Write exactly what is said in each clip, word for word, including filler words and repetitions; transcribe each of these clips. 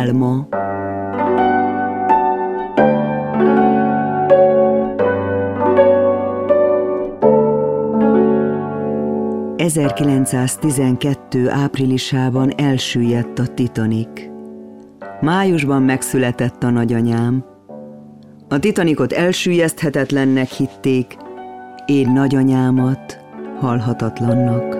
álma. ezerkilencszáztizenkettő áprilisában elsüllyedt a Titanic. Májusban megszületett a nagyanyám. A Titanicot elsüllyeszthetetlennek hitték, én nagyanyámat halhatatlannak.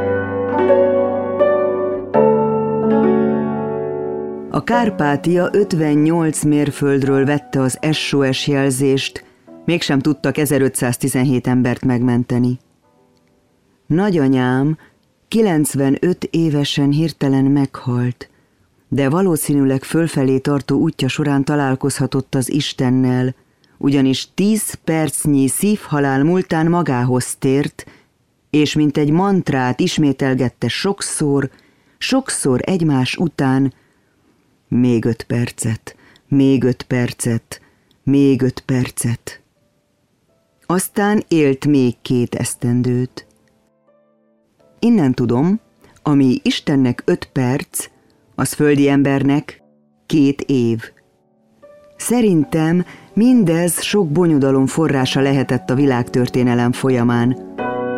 A Kárpátia ötvennyolc mérföldről vette az es o es jelzést, mégsem tudtak ezerötszáztizenhét embert megmenteni. Nagyanyám kilencvenöt évesen hirtelen meghalt, de valószínűleg fölfelé tartó útja során találkozhatott az Istennel, ugyanis tíz percnyi szívhalál múltán magához tért, és mint egy mantrát ismételgette sokszor, sokszor egymás után: még öt percet, még öt percet, még öt percet. Aztán élt még két esztendőt. Innen tudom, ami Istennek öt perc, az földi embernek két év. Szerintem mindez sok bonyodalom forrása lehetett a világtörténelem folyamán.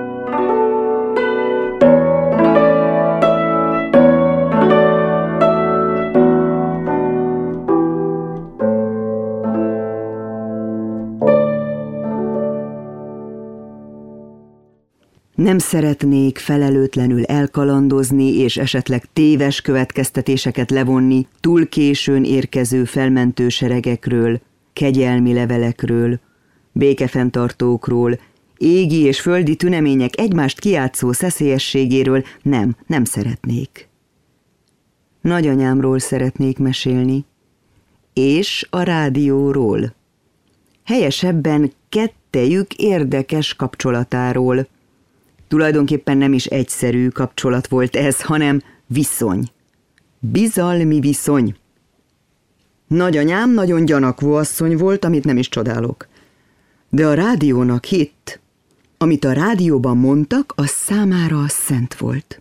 Nem szeretnék felelőtlenül elkalandozni és esetleg téves következtetéseket levonni túl későn érkező felmentő seregekről, kegyelmi levelekről, békefenntartókról, égi és földi tünemények egymást kijátszó szeszélyességéről. Nem, nem szeretnék. Nagyanyámról szeretnék mesélni, és a rádióról. Helyesebben kettejük érdekes kapcsolatáról. Tulajdonképpen nem is egyszerű kapcsolat volt ez, hanem viszony. Bizalmi viszony. Nagyanyám nagyon gyanakvó asszony volt, amit nem is csodálok. De a rádiónak hitt. Amit a rádióban mondtak, az számára szent volt.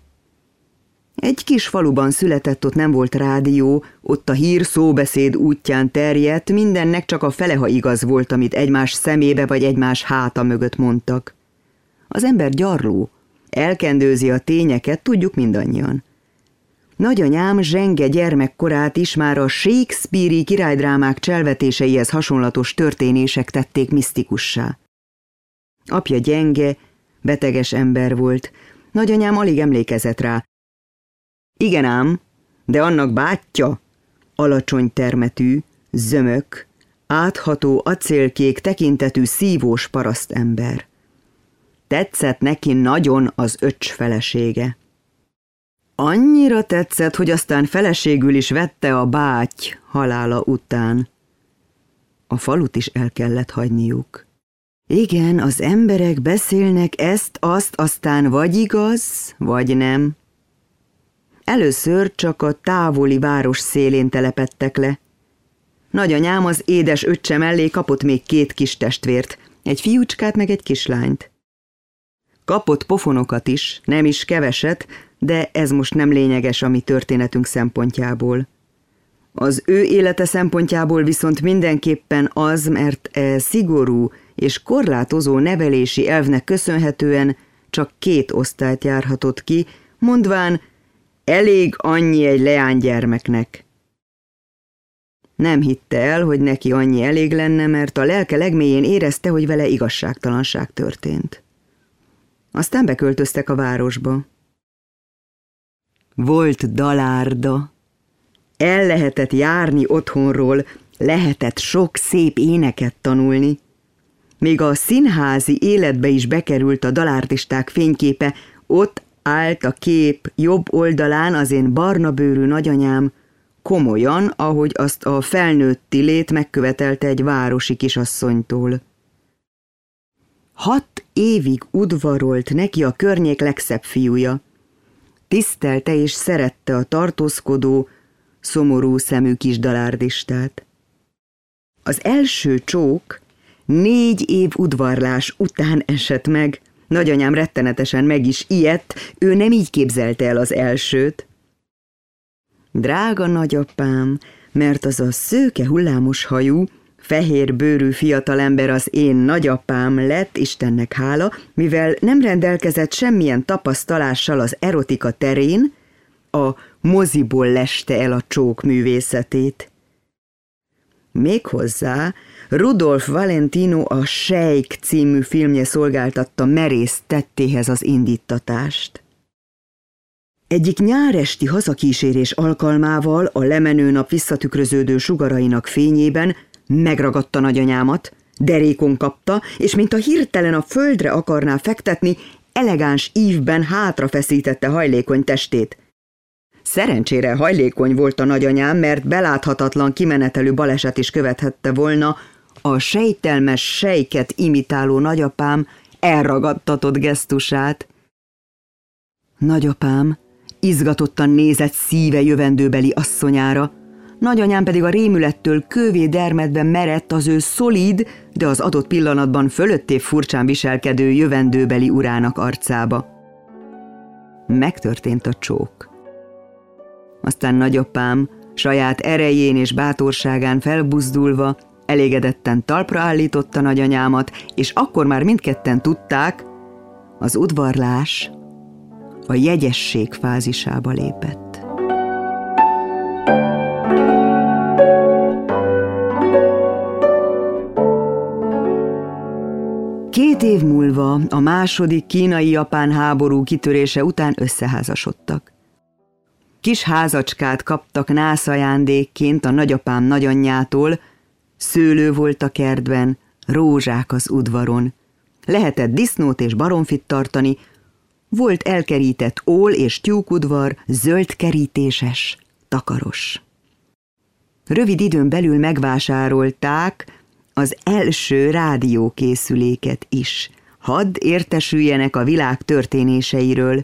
Egy kis faluban született, ott nem volt rádió, ott a hír szóbeszéd útján terjedt, mindennek csak a fele, ha igaz volt, amit egymás szemébe vagy egymás háta mögött mondtak. Az ember gyarló, elkendőzi a tényeket, tudjuk mindannyian. Nagyanyám zsenge gyermekkorát is már a shakespeare-i királydrámák cselvetéseihez hasonlatos történések tették misztikussá. Apja gyenge, beteges ember volt, nagyanyám alig emlékezett rá. Igen ám, de annak bátyja, alacsony termetű, zömök, átható acélkék tekintetű szívós parasztember. Tetszett neki nagyon az öcs felesége. Annyira tetszett, hogy aztán feleségül is vette a báty halála után. A falut is el kellett hagyniuk. Igen, az emberek beszélnek ezt, azt, aztán vagy igaz, vagy nem. Először csak a távoli város szélén telepedtek le. Nagyanyám az édes öccse mellé kapott még két kis testvért, egy fiúcskát meg egy kislányt. Kapott pofonokat is, nem is keveset, de ez most nem lényeges a mi történetünk szempontjából. Az ő élete szempontjából viszont mindenképpen az, mert e szigorú és korlátozó nevelési elvnek köszönhetően csak két osztályt járhatott ki, mondván, elég annyi egy leánygyermeknek. Nem hitte el, hogy neki annyi elég lenne, mert a lelke legmélyén érezte, hogy vele igazságtalanság történt. Aztán beköltöztek a városba. Volt dalárda. El lehetett járni otthonról, lehetett sok szép éneket tanulni. Még a színházi életbe is bekerült a dalárdisták fényképe, ott állt a kép jobb oldalán az én barna bőrű nagyanyám, komolyan, ahogy azt a felnőtti lét megkövetelte egy városi kisasszonytól. Hat évig udvarolt neki a környék legszebb fiúja. Tisztelte és szerette a tartózkodó, szomorú szemű kis dalárdistát. Az első csók négy év udvarlás után esett meg. Nagyanyám rettenetesen meg is ijedt, ő nem így képzelte el az elsőt. Drága nagyapám, mert az a szőke hullámos hajú, fehér bőrű fiatalember az én nagyapám lett, Istennek hála, mivel nem rendelkezett semmilyen tapasztalással az erotika terén, a moziból leste el a csók művészetét. Méghozzá Rudolf Valentino a Sejk című filmje szolgáltatta merész tettéhez az indíttatást. Egyik nyáresti hazakísérés alkalmával a lemenő nap visszatükröződő sugarainak fényében megragadta nagyanyámat, derékon kapta, és mint a hirtelen a földre akarná fektetni, elegáns ívben hátrafeszítette hajlékony testét. Szerencsére hajlékony volt a nagyanyám, mert beláthatatlan kimenetelű baleset is követhette volna, a sejtelmes Sejket imitáló nagyapám elragadtatott gesztusát. Nagyapám izgatottan nézett szíve jövendőbeli asszonyára, nagyanyám pedig a rémülettől kővé dermedve merett az ő szolíd, de az adott pillanatban fölötté furcsán viselkedő jövendőbeli urának arcába. Megtörtént a csók. Aztán nagyapám saját erején és bátorságán felbuzdulva elégedetten talpra állította nagyanyámat, és akkor már mindketten tudták, az udvarlás a jegyesség fázisába lépett. Két év múlva, a második kínai-japán háború kitörése után összeházasodtak. Kis házacskát kaptak nászajándékként a nagyapám nagyanyjától, szőlő volt a kertben, rózsák az udvaron. Lehetett disznót és baromfit tartani, volt elkerített ól és tyúkudvar, zöld kerítéses, takaros. Rövid időn belül megvásárolták az első rádiókészüléket is. Hadd értesüljenek a világ történéseiről.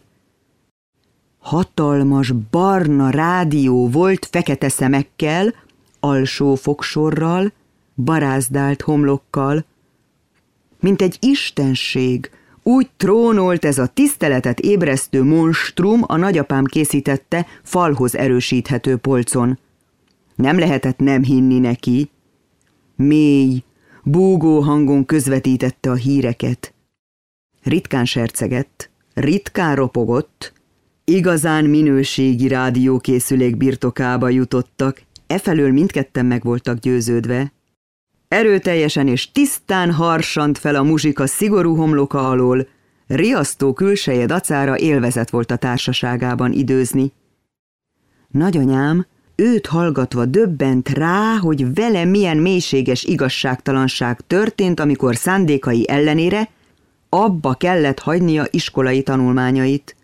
Hatalmas barna rádió volt fekete szemekkel, alsó fogsorral, barázdált homlokkal. Mint egy istenség, úgy trónolt ez a tiszteletet ébresztő monstrum, a nagyapám készítette falhoz erősíthető polcon. Nem lehetett nem hinni neki. Mély, búgó hangon közvetítette a híreket. Ritkán sercegett, ritkán ropogott, igazán minőségi rádiókészülék birtokába jutottak, efelől mindketten meg voltak győződve. Erőteljesen és tisztán harsant fel a muzsika szigorú homloka alól, riasztó külseje dacára élvezet volt a társaságában időzni. Nagyanyám őt hallgatva döbbent rá, hogy vele milyen mélységes igazságtalanság történt, amikor szándékai ellenére abba kellett hagynia iskolai tanulmányait.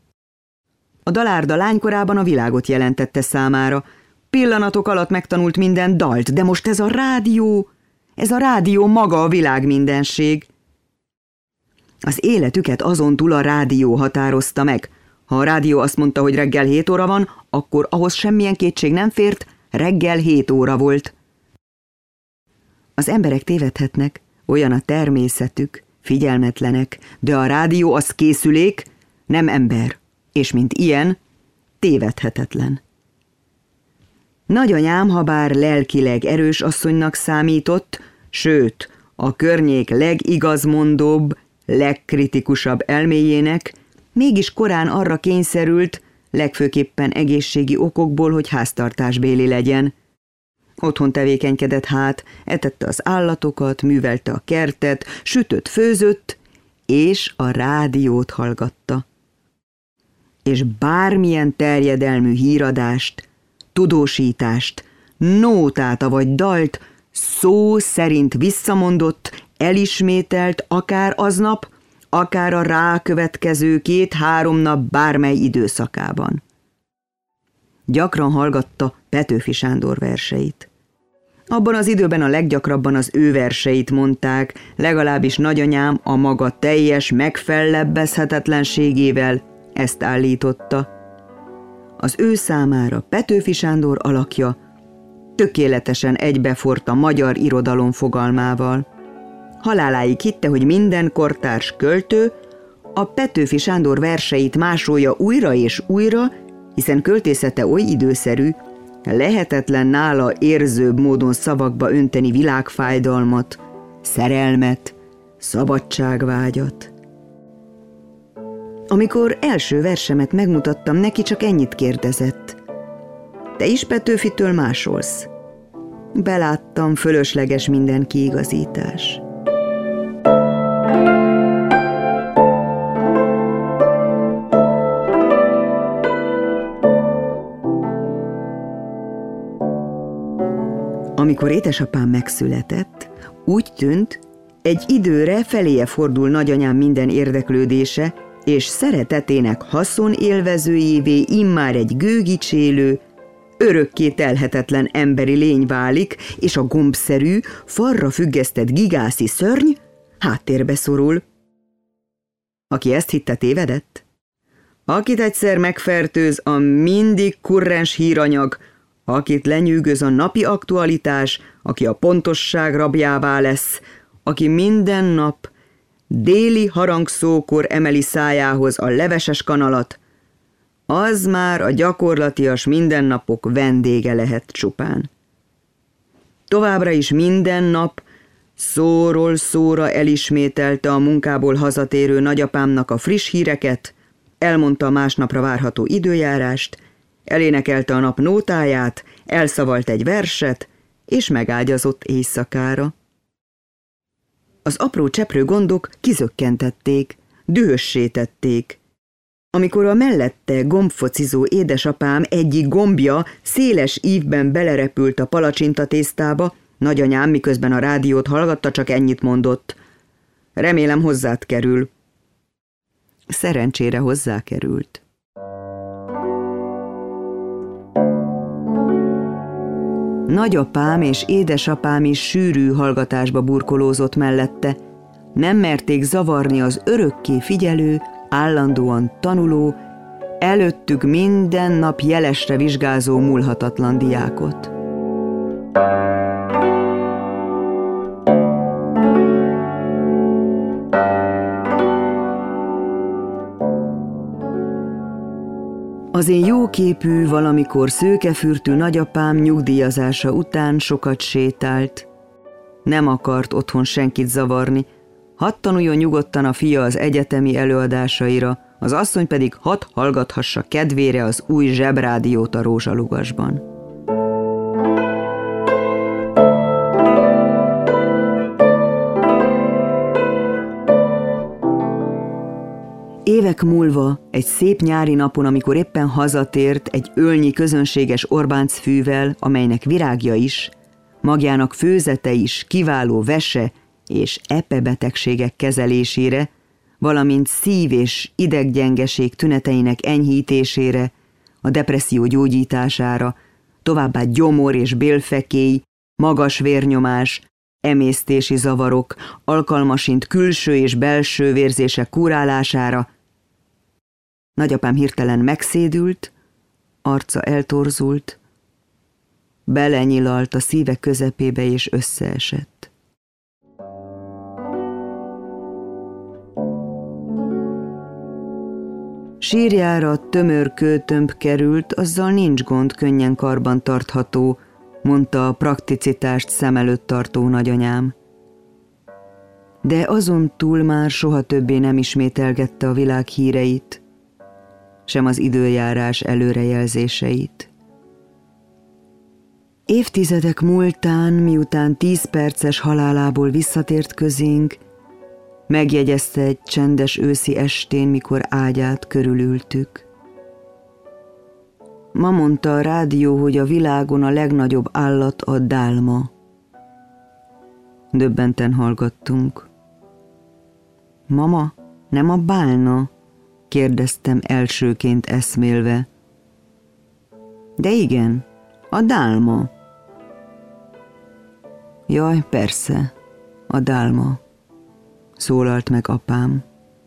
A dalárda lánykorában a világot jelentette számára, pillanatok alatt megtanult minden dalt, de most ez a rádió, ez a rádió maga a világ mindenség. Az életüket azon túl a rádió határozta meg. Ha a rádió azt mondta, hogy reggel hét óra van, akkor ahhoz semmilyen kétség nem fért, reggel hét óra volt. Az emberek tévedhetnek, olyan a természetük, figyelmetlenek, de a rádió az készülék, nem ember, és mint ilyen, tévedhetetlen. Nagyanyám, habár lelkileg erős asszonynak számított, sőt, a környék legigazmondóbb, legkritikusabb elméjének, mégis korán arra kényszerült, legfőképpen egészségi okokból, hogy háztartásbéli legyen. Otthon tevékenykedett hát, etette az állatokat, művelte a kertet, sütött, főzött, és a rádiót hallgatta. És bármilyen terjedelmű híradást, tudósítást, nótát vagy dalt szó szerint visszamondott, elismételt akár aznap, akár a rákövetkező két-három nap bármely időszakában. Gyakran hallgatta Petőfi Sándor verseit. Abban az időben a leggyakrabban az ő verseit mondták, legalábbis nagyanyám a maga teljes megfellebbezhetetlenségével ezt állította. Az ő számára Petőfi Sándor alakja tökéletesen egybefort a magyar irodalom fogalmával. Haláláig hitte, hogy minden kortárs költő a Petőfi Sándor verseit másolja újra és újra, hiszen költészete oly időszerű, Lehetetlen nála érzőbb módon szavakba önteni világfájdalmat, szerelmet, szabadságvágyat. Amikor első versemet megmutattam neki, csak ennyit kérdezett. Te is Petőfitől másolsz? Beláttam, fölösleges minden kiigazítás. Amikor édesapám megszületett, úgy tűnt, egy időre feléje fordul nagyanyám minden érdeklődése, és szeretetének haszonélvezőjévé immár egy gőgicsélő, örökké telhetetlen emberi lény válik, és a gombszerű, farra függesztett gigászi szörny háttérbe szorul. Aki ezt hitte, tévedett. Akit egyszer megfertőz a mindig kurrens híranyag, akit lenyűgöz a napi aktualitás, aki a pontosság rabjává lesz, aki minden nap déli harangszókor emeli szájához a leveses kanalat, az már a gyakorlatias mindennapok vendége lehet csupán. Továbbra is minden nap szóról szóra elismételte a munkából hazatérő nagyapámnak a friss híreket, elmondta a másnapra várható időjárást, elénekelte a nap nótáját, elszavalt egy verset, és megágyazott éjszakára. Az apró cseprő gondok kizökkentették, dühössé tették. Amikor a mellette gombfocizó édesapám egyik gombja széles ívben belerepült a palacsintatésztába, nagyanyám, miközben a rádiót hallgatta, csak ennyit mondott. Remélem hozzád kerül. Szerencsére hozzákerült. Nagyapám és édesapám is sűrű hallgatásba burkolózott mellette. Nem merték zavarni az örökké figyelő, állandóan tanuló, előttük minden nap jelesre vizsgázó múlhatatlan diákot. Az én jóképű, valamikor szőkefürtű nagyapám nyugdíjazása után sokat sétált. Nem akart otthon senkit zavarni, hadd tanuljon nyugodtan a fia az egyetemi előadásaira, az asszony pedig hadd hallgathassa kedvére az új zsebrádiót a Rózsalugasban. Évek múlva, egy szép nyári napon, amikor éppen hazatért egy ölnyi közönséges Orbáncfűvel, amelynek virágja is, magjának főzete is kiváló vese és epebetegségek kezelésére, valamint szív- és ideggyengeség tüneteinek enyhítésére, a depresszió gyógyítására, továbbá gyomor és bélfekély, magas vérnyomás, emésztési zavarok, alkalmasint külső és belső vérzések kurálására. Nagyapám hirtelen megszédült, arca eltorzult, belenyilalt a szíve közepébe és összeesett. Sírjára tömör kőtömb került, azzal nincs gond, könnyen karban tartható, mondta a prakticitást szem előtt tartó nagyanyám. De azon túl már soha többé nem ismételgette a világ híreit, sem az időjárás előrejelzéseit. Évtizedek múltán, miután tíz perces halálából visszatért közénk, megjegyezte egy csendes őszi estén, mikor ágyát körülültük. Ma mondta a rádió, hogy a világon a legnagyobb állat a dálma. Döbbenten hallgattunk. Mama, nem a bálna? Kérdeztem elsőként eszmélve. De igen, a dálma. Jaj, persze, a dálma, szólalt meg apám.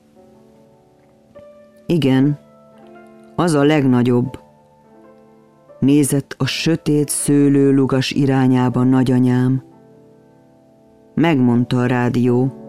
Igen, az a legnagyobb. Nézett a sötét szőlőlugas irányába nagyanyám. Megmondta a rádió,